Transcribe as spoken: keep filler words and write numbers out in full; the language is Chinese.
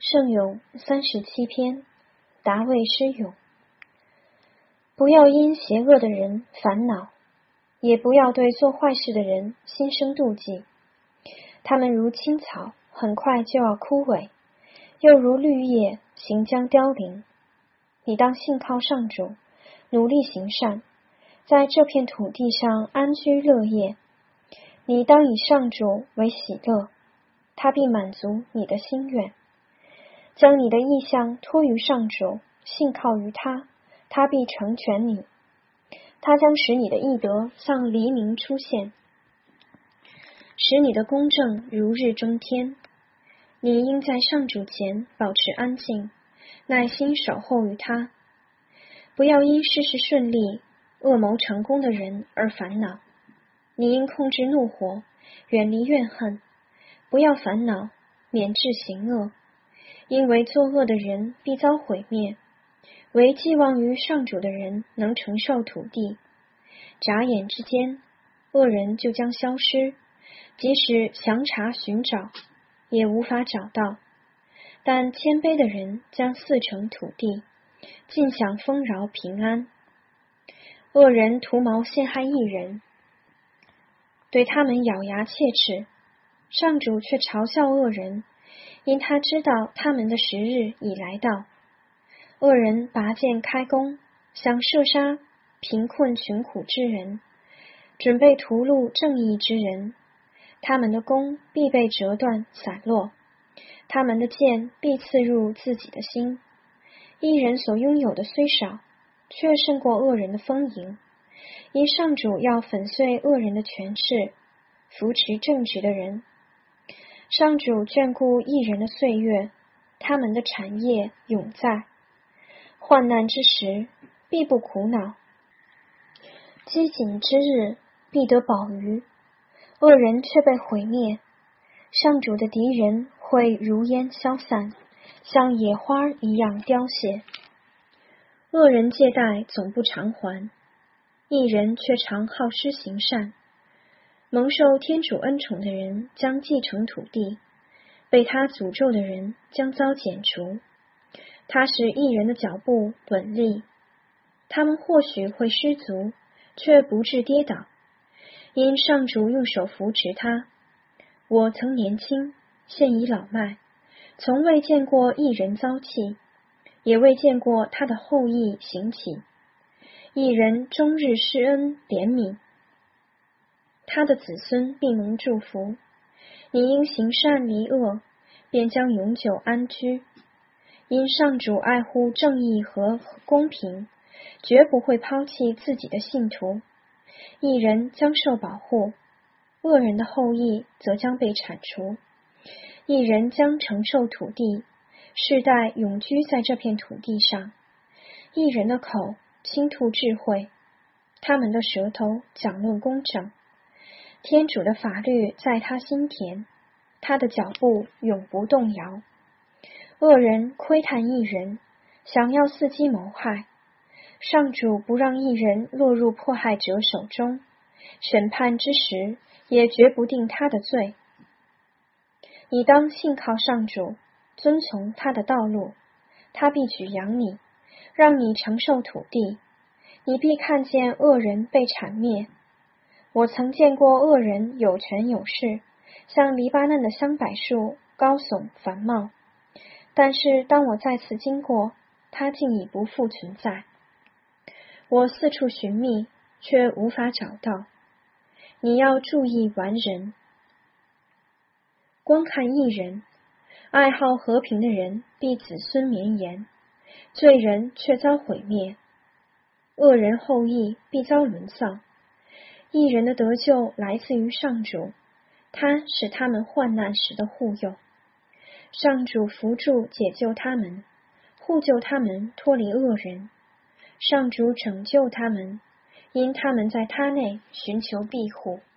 圣咏三十七篇，达味诗咏。不要因邪恶的人烦恼，也不要对做坏事的人心生妒忌。他们如青草，很快就要枯萎，又如绿叶，行将凋零。你当信靠上主，努力行善，在这片土地上安居乐业。你当以上主为喜乐，他必满足你的心愿。将你的意向托于上主，信靠于他，他必成全你。他将使你的义德像黎明出现，使你的公正如日中天。你应在上主前保持安静，耐心守候于他。不要因事事顺利、恶谋成功的人而烦恼。你应控制怒火，远离怨恨。不要烦恼，免致行恶。因为作恶的人必遭毁灭，唯寄望于上主的人能承受土地。眨眼之间，恶人就将消失，即使详查寻找，也无法找到。但谦卑的人将四成土地，尽享丰饶平安。恶人图谋陷害义人，对他们咬牙切齿，上主却嘲笑恶人，因他知道他们的时日已来到。恶人拔剑开弓，想射杀贫困穷苦之人，准备屠戮正义之人。他们的弓必被折断散落，他们的剑必刺入自己的心。义人所拥有的虽少，却胜过恶人的丰盈，因上主要粉碎恶人的权势，扶持正直的人。上主眷顾义人的岁月，他们的产业永在。患难之时，必不苦恼；饥馑之日，必得饱馀。恶人却被毁灭，上主的敌人会如烟消散，像野花一样凋谢。恶人借贷总不偿还，义人却常好施行善。蒙受天主恩宠的人将继承土地，被他诅咒的人将遭剪除。他使义人的脚步稳立，他们或许会失足，却不致跌倒，因上主用手扶持他。我曾年轻，现已老迈，从未见过义人遭弃，也未见过他的后裔行起。义人终日施恩怜悯，他的子孙必蒙祝福。你因行善离恶，便将永久安居。因上主爱护正义和公平，绝不会抛弃自己的信徒。义人将受保护，恶人的后裔则将被铲除。义人将承受土地，世代永居在这片土地上。义人的口倾吐智慧，他们的舌头讲论公正。天主的法律在他心田，他的脚步永不动摇。恶人窥探义人，想要伺机谋害，上主不让义人落入迫害者手中，审判之时也绝不定他的罪。你当信靠上主，遵从他的道路，他必举扬你，让你承受土地。你必看见恶人被铲灭。我曾见过恶人有权有势，像黎巴嫩的香柏树高耸繁茂，但是当我再次经过，它竟已不复存在。我四处寻觅，却无法找到。你要注意完人，观看义人。爱好和平的人必子孙绵延，罪人却遭毁灭。恶人后裔必遭沦丧。义人的得救来自于上主，他是他们患难时的护佑。上主扶助解救他们，护救他们脱离恶人。上主拯救他们，因他们在他内寻求庇护。